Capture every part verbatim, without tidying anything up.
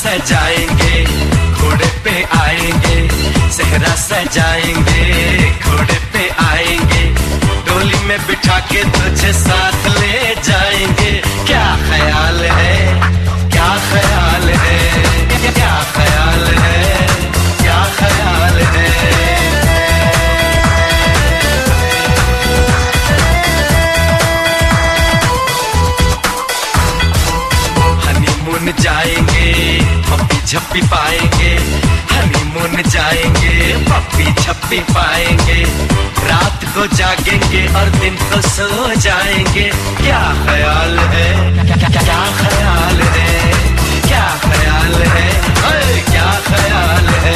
सजाएंगे, घोड़े पे आएंगे, सेहरा सजाएंगे, घोड़े पे आएंगे, डोली में बिठा के तुझे साथ ले जाएंगे। क्या ख्याल है, क्या ख्याल है, क्या ख्याल है, क्या ख्याल है। हनीमून जाएंगे, पप्पी झप्पी पाएंगे, हनीमून जाएंगे, पप्पी झप्पी पाएंगे, रात को जागेंगे और दिन को सो जाएंगे। क्या ख्याल है, क्या ख्याल है, क्या ख्याल है, क्या ख्याल है।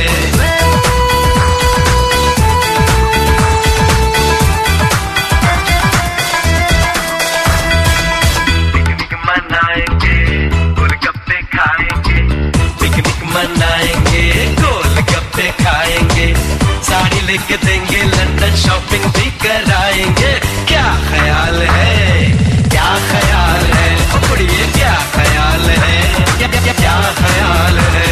मनाएंगे, गोलगप्पे खाएंगे, साड़ी लेके देंगे, लंदन शॉपिंग भी कराएंगे। क्या ख्याल है, क्या ख्याल है, कुड़िए क्या ख्याल है, क्या, क्या, क्या ख्याल है।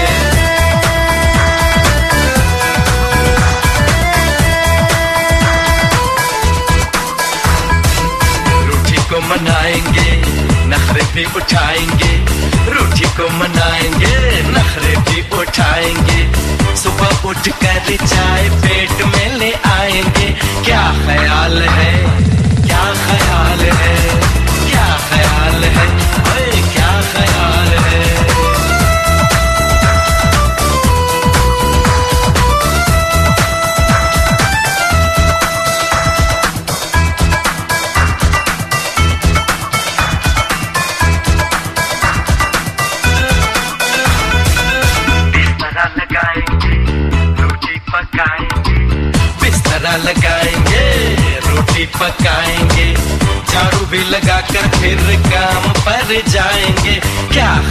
रूठी को मनाएंगे, नखरे भी उठाएंगे, रूठी को मनाएंगे, नखरे भी उठाएंगे, सुबह उठ कर चाय पेट में ले आएंगे। क्या ख्याल है, क्या ख्याल है, क्या ख्याल है, ओए क्या ख्याल है। बिस्तरा लगाएंगे, रोटी पकाएंगे, झाड़ू भी लगाकर फिर काम पर जाएंगे। क्या